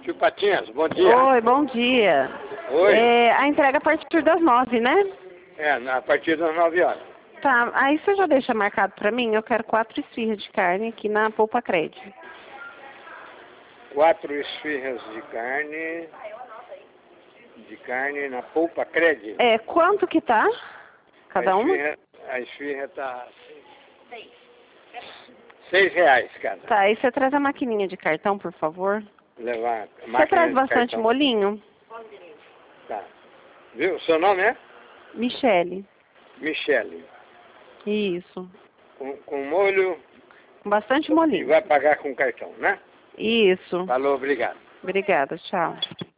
Tio Patinhas, bom dia. Oi, bom dia. Oi. A entrega a partir das 9, né? A partir das 9 horas. Tá, aí você já deixa marcado pra mim? Eu quero 4 esfirras de carne aqui na Polpa Cred. 4 esfirras de carne na Polpa Cred. Quanto que tá? Cada uma? A esfirra tá... R$6 cada. Tá, aí você traz a maquininha de cartão, por favor. Levar a máquina Você traz de bastante cartão. molinho? Tá. Viu? Seu nome é? Michele. Michele. Isso. Com molho. Com bastante E molinho. vai pagar com cartão, né? Isso. Falou, obrigado. Obrigada, tchau.